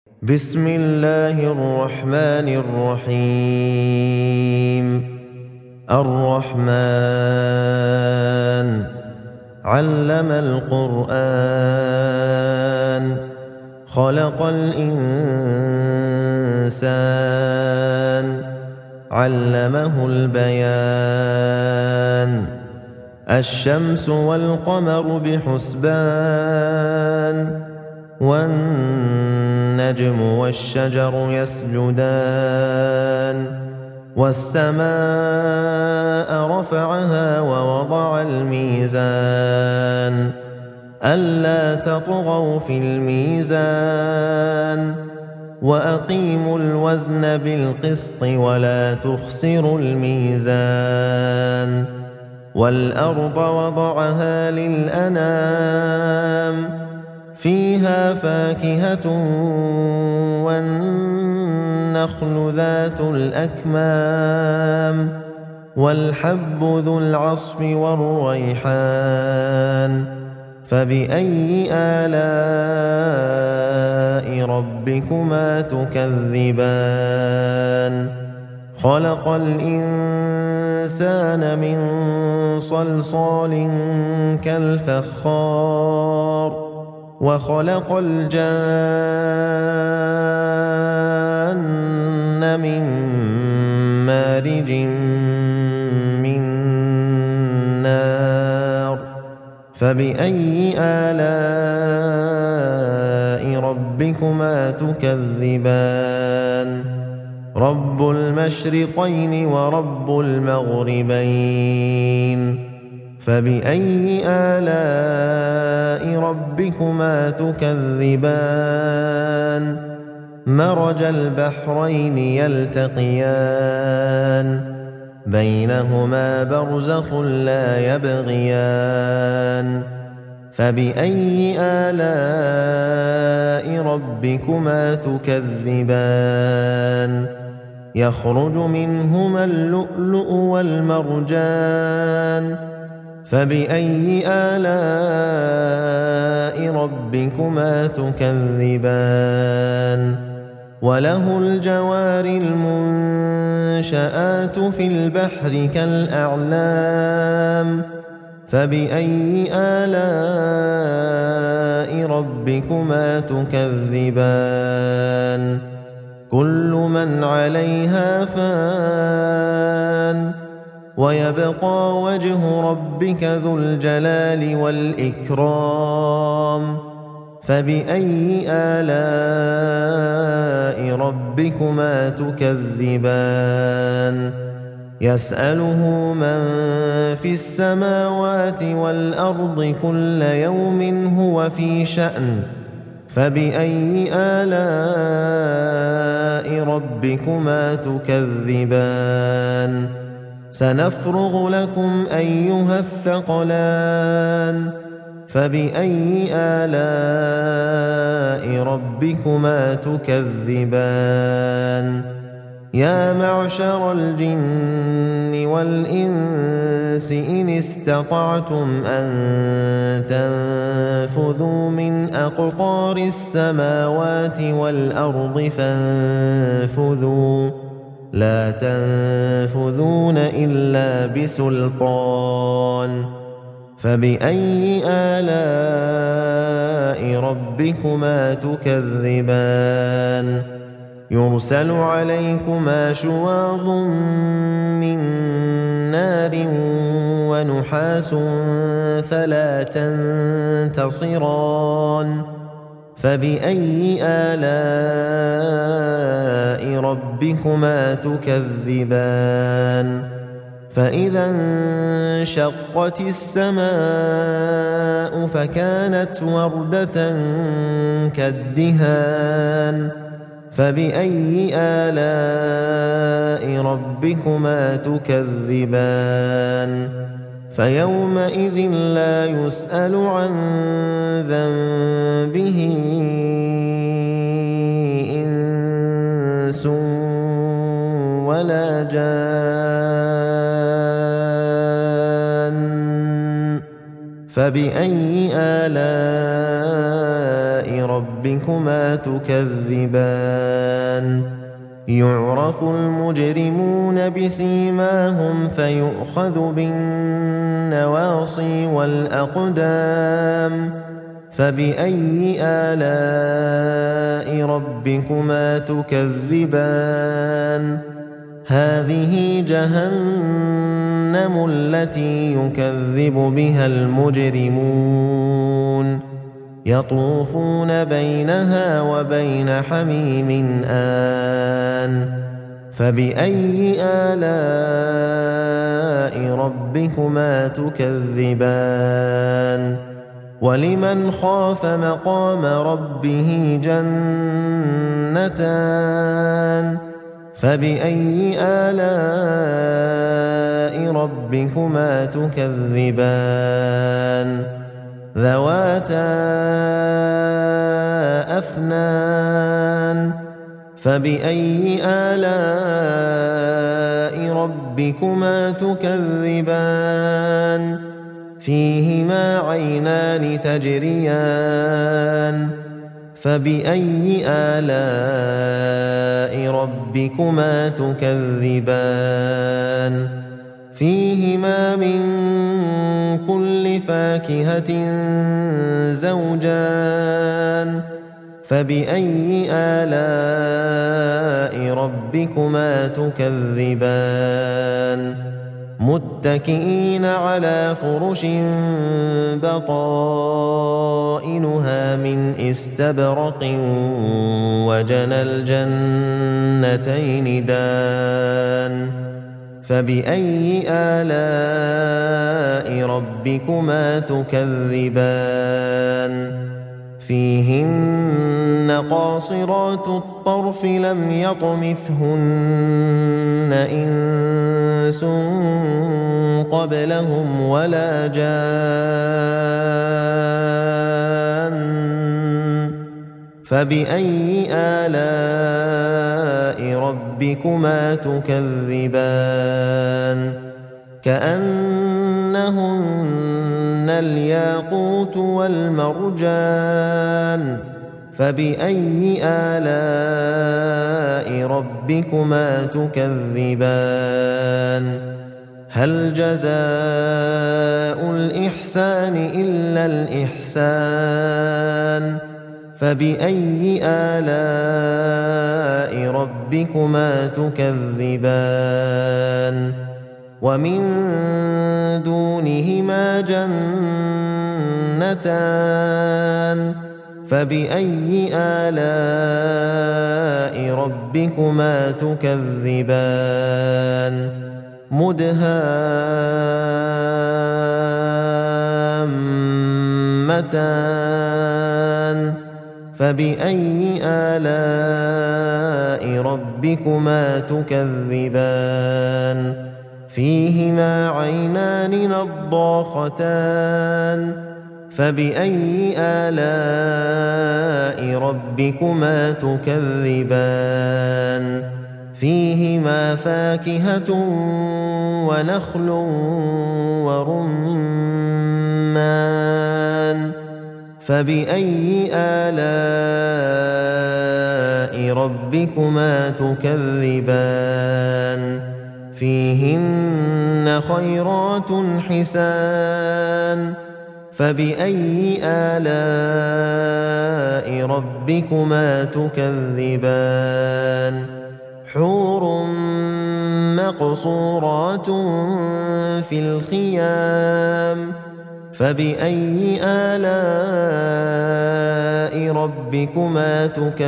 بسم الله الرحمن الرحيم الرحمن علم القرآن خلق الإنسان علمه البيان الشمس والقمر بحسبان والنجم والشجر يسجدان والسماء رفعها ووضع الميزان ألا تطغوا في الميزان وأقيموا الوزن بالقسط ولا تخسروا الميزان والأرض وضعها للأنام فيها فاكهة والنخل ذات الأكمام والحب ذو العصف والريحان فبأي آلاء ربكما تكذبان خلق الإنسان من صلصال كالفخار وخلق الجان من مارج من نار فبأي آلاء ربكما تكذبان رب المشرقين ورب المغربين فبأي آلاء ربكما تكذبان مرج البحرين يلتقيان بينهما برزخ لا يبغيان فبأي آلاء ربكما تكذبان يخرج منهما اللؤلؤ والمرجان فبأي آلاء ربكما تكذبان وله الجوار المنشآت في البحر كالأعلام فبأي آلاء ربكما تكذبان كل من عليها فان ويبقى وجه ربك ذو الجلال والإكرام فبأي آلاء ربكما تكذبان يسأله من في السماوات والأرض كل يوم هو في شأن فبأي آلاء ربكما تكذبان سنفرغ لكم أيها الثقلان فبأي آلاء ربكما تكذبان يا معشر الجن والإنس إن استطعتم أن تنفذوا من أقطار السماوات والأرض فانفذوا لا تنفذون إلا بسلطان فبأي آلاء ربكما تكذبان يرسل عليكما شواظ من نار ونحاس فلا تنتصران فبأي آلاء ربكما تكذبان فإذا انشقت السماء فكانت وردة كالدهان فبأي آلاء ربكما تكذبان فيومئذ لا يسأل عن ذنبه إنس ولا جان فبأي آلاء ربكما تكذبان يعرف المجرمون بسيماهم فيؤخذ بالنواصي والأقدام فبأي آلاء ربكما تكذبان هذه جهنم التي يكذب بها المجرمون يطوفون بينها وبين حميم آن فبأي آلاء ربكما تكذبان ولمن خاف مقام ربه جنتان فبأي آلاء ربكما تكذبان ذواتا أفنان فبأي آلاء ربكما تكذبان فيهما عينان تجريان فبأي آلاء ربكما تكذبان فيهما من كل فاكهة زوجان فبأي آلاء ربكما تكذبان متكئين على فرش بطائنها من استبرق وجنى الجنتين دان فبأي آلاء ربكما تكذبان فيهن قاصرات الطرف لم يطمثهن إنس قبلهم ولا جان فبأي آلاء ربكما تكذبان كأنهن الياقوت والمرجان فبأي آلاء ربكما تكذبان هل جزاء الإحسان إلا الإحسان فبأي آلاء ربكما تكذبان ومن دونهما جنتان فبأي آلاء ربكما تكذبان مدهامتان فبأي آلاء ربكما تكذبان فيهما عينان نضاختان فبأي آلاء ربكما تكذبان فيهما فاكهة ونخل ورمان فبأي آلاء ربكما تكذبان فيهن خيرات حسان فبأي آلاء ربكما تكذبان حور مقصورات في الخيام فبأي آلاء ربكما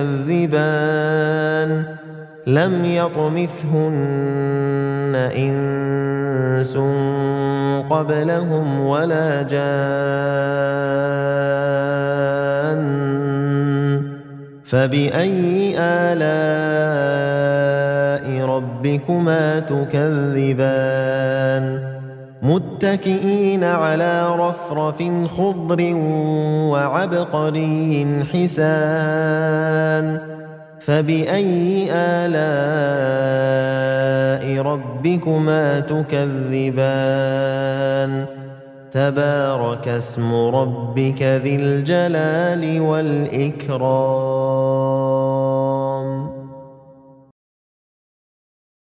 تكذبان لم يطمثهن إنس قبلهم ولا جان فبأي آلاء ربكما تكذبان متكئين على رفرف خضر وعبقري حسان فبأي آلاء ربكما تكذبان تبارك اسم ربك ذي الجلال والإكرام.